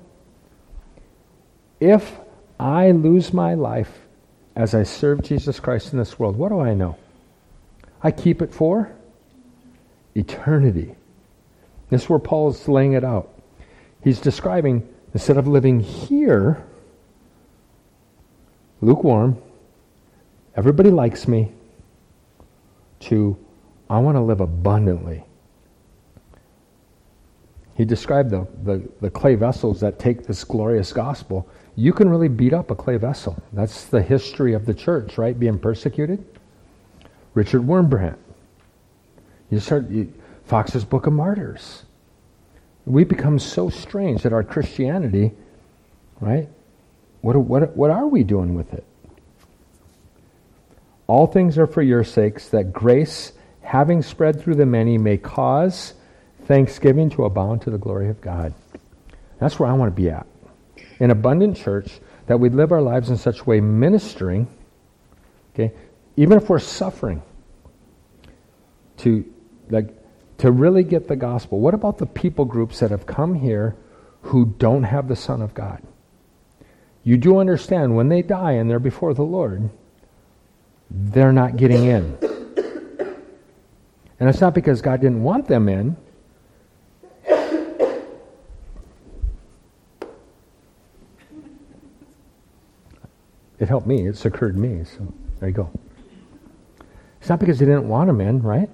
If I lose my life as I serve Jesus Christ in this world, what do I know? I keep it for eternity. This is where Paul's laying it out. He's describing, instead of living here, lukewarm, everybody likes me, to I want to live abundantly. He described the clay vessels that take this glorious gospel. You can really beat up a clay vessel. That's the history of the church, right? Being persecuted. Richard Wurmbrand. Fox's Book of Martyrs. We become so strange that our Christianity, right? What are we doing with it? All things are for your sakes, that grace, having spread through the many, may cause thanksgiving to abound to the glory of God. That's where I want to be at. in Abundant Church, that we'd live our lives in such a way ministering, okay, even if we're suffering, to really get the gospel. What about the people groups that have come here who don't have the Son of God? You do understand when they die and they're before the Lord, they're not getting in. And it's not because God didn't want them in. It helped me. It's occurred to me. So there you go. It's not because He didn't want them in, right?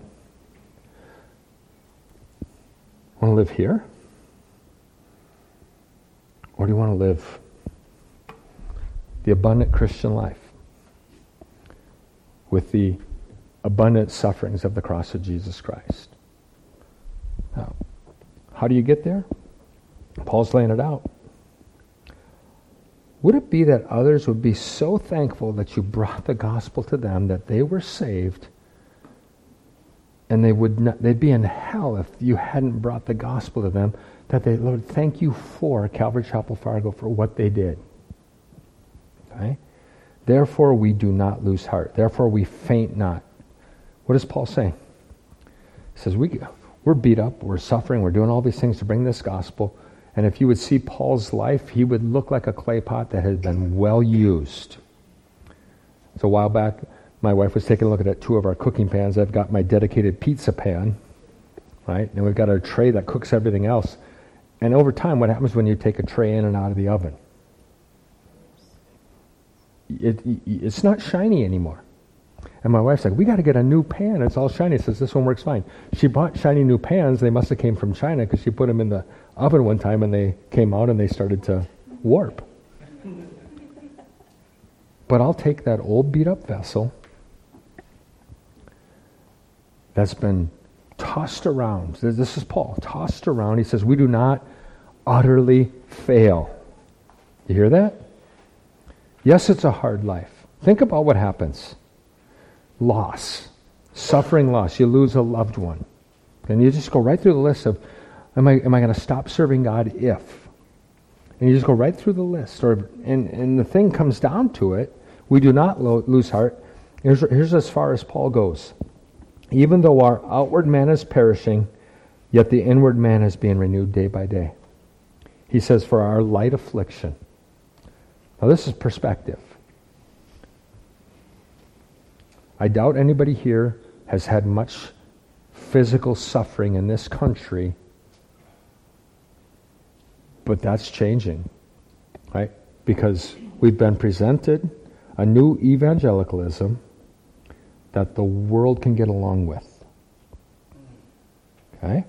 Want to live here? Or do you want to live the abundant Christian life with the abundant sufferings of the cross of Jesus Christ? Now, how do you get there? Paul's laying it out. Would it be that others would be so thankful that you brought the gospel to them, that they were saved, and they'd be in hell if you hadn't brought the gospel to them, that they, Lord, thank you for Calvary Chapel Fargo for what they did. Okay? Therefore we do not lose heart. Therefore we faint not. What is Paul saying? He says, we're beat up, we're suffering, we're doing all these things to bring this gospel. And if you would see Paul's life, he would look like a clay pot that had been well used. So a while back, my wife was taking a look at two of our cooking pans. I've got my dedicated pizza pan, right? And we've got our tray that cooks everything else. And over time, what happens when you take a tray in and out of the oven? It's not shiny anymore. And my wife's like, we got to get a new pan. It's all shiny. Says, this one works fine. She bought shiny new pans. They must have came from China because she put them in the oven one time and they came out and they started to warp. But I'll take that old beat up vessel that's been tossed around. This is Paul, tossed around. He says, we do not utterly fail. You hear that? Yes, it's a hard life. Think about what happens. Loss. Suffering loss. You lose a loved one. And you just go right through the list of, am I going to stop serving God if? And you just go right through the list. And the thing comes down to it, we do not lose heart. Here's as far as Paul goes. Even though our outward man is perishing, yet the inward man is being renewed day by day. He says, for our light affliction. Now this is perspective. I doubt anybody here has had much physical suffering in this country, but that's changing, right? Because we've been presented a new evangelicalism that the world can get along with. Okay?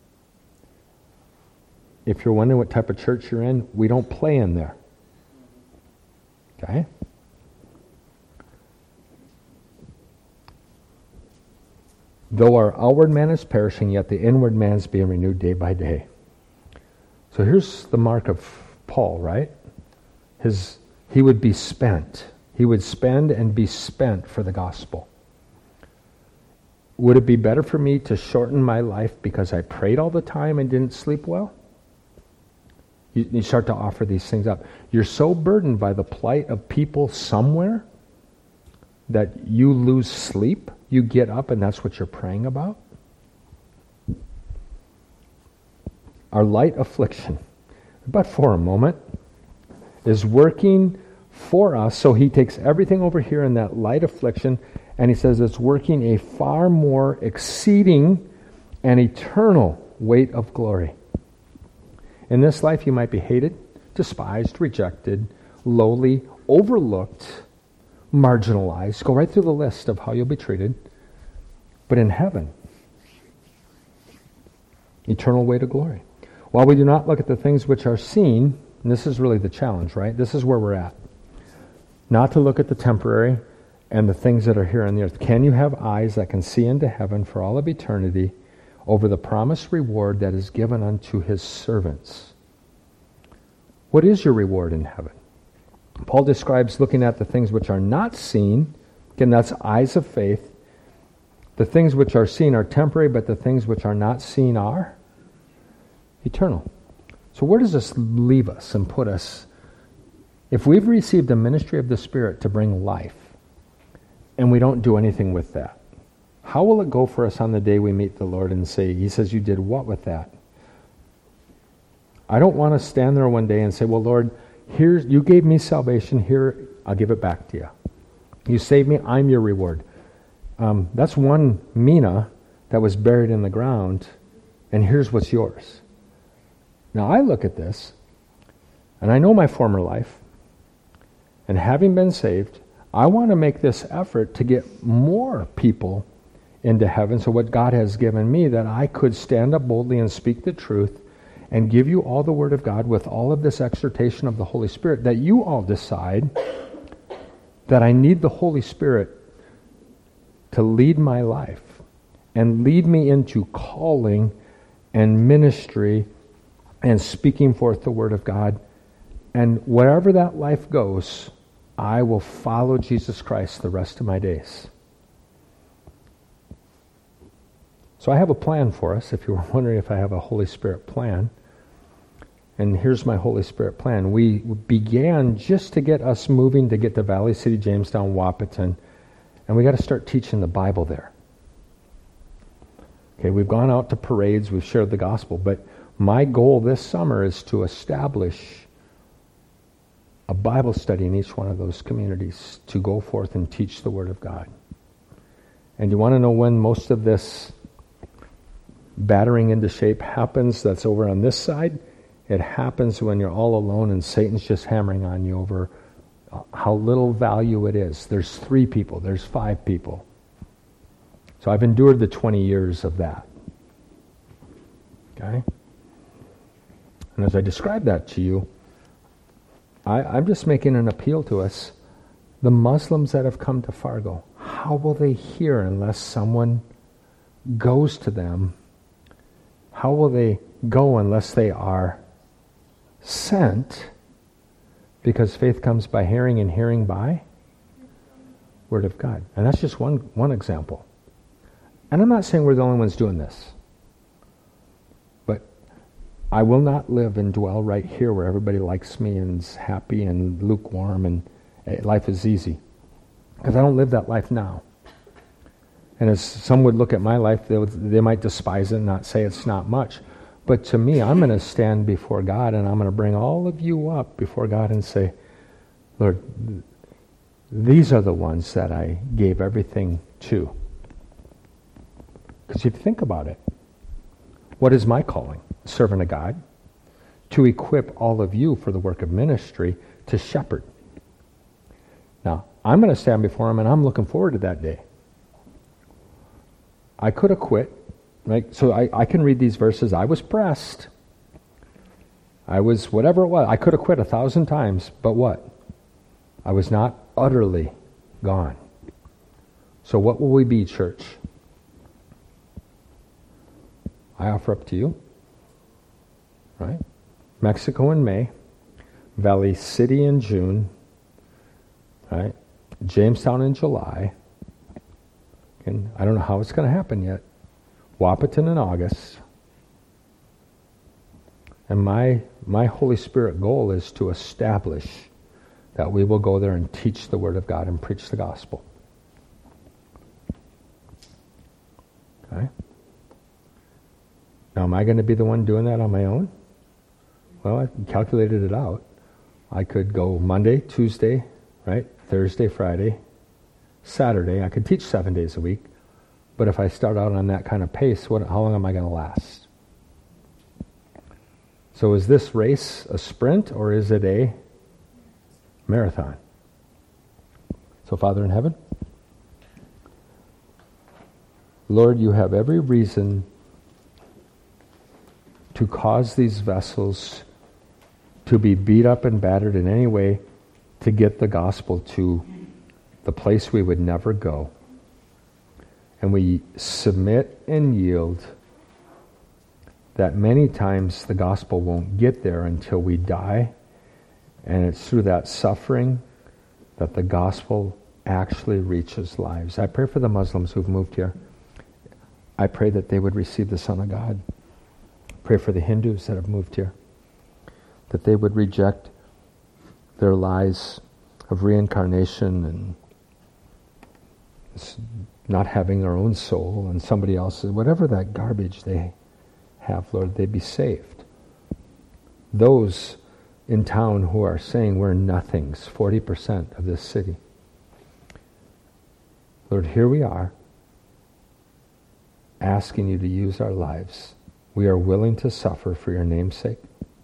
If you're wondering what type of church you're in, we don't play in there. Okay? Though our outward man is perishing, yet the inward man is being renewed day by day. So here's the mark of Paul, right? He would be spent. He would spend and be spent for the gospel. Would it be better for me to shorten my life because I prayed all the time and didn't sleep well? You start to offer these things up. You're so burdened by the plight of people somewhere that you lose sleep. You get up and that's what you're praying about. Our light affliction, but for a moment, is working for us. So he takes everything over here in that light affliction and he says it's working a far more exceeding and eternal weight of glory. In this life you might be hated, despised, rejected, lowly, overlooked, marginalized. Go right through the list of how you'll be treated. But in heaven, eternal weight of glory. While we do not look at the things which are seen, and this is really the challenge, right? This is where we're at. Not to look at the temporary and the things that are here on the earth. Can you have eyes that can see into heaven for all of eternity over the promised reward that is given unto his servants? What is your reward in heaven? Paul describes looking at the things which are not seen. Again, that's eyes of faith. The things which are seen are temporary, but the things which are not seen are eternal. So where does this leave us and put us If we've received the ministry of the Spirit to bring life, and we don't do anything with that, how will it go for us on the day we meet the Lord and say, He says, you did what with that? I don't want to stand there one day and say, well, Lord, you gave me salvation, here, I'll give it back to you. You saved me, I'm your reward. That's one mina that was buried in the ground, and here's what's yours. Now I look at this, and I know my former life, and having been saved, I want to make this effort to get more people into heaven, so what God has given me, that I could stand up boldly and speak the truth and give you all the Word of God with all of this exhortation of the Holy Spirit, that you all decide that I need the Holy Spirit to lead my life and lead me into calling and ministry and speaking forth the Word of God. And wherever that life goes, I will follow Jesus Christ the rest of my days. So I have a plan for us, if you were wondering if I have a Holy Spirit plan. And here's my Holy Spirit plan. We began just to get us moving to get to Valley City, Jamestown, Wahpeton, and we got to start teaching the Bible there. Okay, we've gone out to parades, we've shared the gospel, but my goal this summer is to establish a Bible study in each one of those communities to go forth and teach the Word of God. And you want to know when most of this battering into shape happens that's over on this side? It happens when you're all alone and Satan's just hammering on you over how little value it is. There's 3 people, there's 5 people. So I've endured the 20 years of that. Okay? And as I describe that to you, I'm just making an appeal to us. The Muslims that have come to Fargo, how will they hear unless someone goes to them? How will they go unless they are sent? Because faith comes by hearing, and hearing by Word of God. And that's just one example. And I'm not saying we're the only ones doing this. But I will not live and dwell right here where everybody likes me and is happy and lukewarm and life is easy. Because I don't live that life now. And as some would look at my life, they might despise it and not say it's not much. But to me, I'm going to stand before God and I'm going to bring all of you up before God and say, Lord, these are the ones that I gave everything to. Because if you think about it, what is my calling? Servant of God. To equip all of you for the work of ministry to shepherd. Now, I'm going to stand before Him and I'm looking forward to that day. I could have quit. Right? So I can read these verses. I was pressed. I was whatever it was. I could have quit 1,000 times, but what? I was not utterly gone. So what will we be, church? I offer up to you. Right? Mexico in May. Valley City in June. Right? Jamestown in July. And I don't know how it's going to happen yet. Wahpeton in August. And my Holy Spirit goal is to establish that we will go there and teach the Word of God and preach the gospel. Okay? Now, am I going to be the one doing that on my own? Well, I calculated it out. I could go Monday, Tuesday, right? Thursday, Friday, Saturday. I could teach 7 days a week. But if I start out on that kind of pace, how long am I going to last? So is this race a sprint or is it a marathon? So Father in heaven, Lord, you have every reason to cause these vessels to be beat up and battered in any way to get the gospel to the place we would never go. And we submit and yield that many times the gospel won't get there until we die. And it's through that suffering that the gospel actually reaches lives. I pray for the Muslims who've moved here. I pray that they would receive the Son of God. Pray for the Hindus that have moved here, that they would reject their lies of reincarnation and not having their own soul and somebody else's, whatever that garbage they have, Lord, they be saved. Those in town who are saying we're nothings, 40% of this city. Lord, here we are, asking you to use our lives. We are willing to suffer for your name's sake.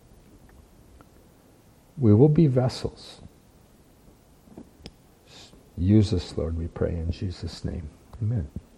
We will be vessels. Use us, Lord, we pray in Jesus' name. Amen.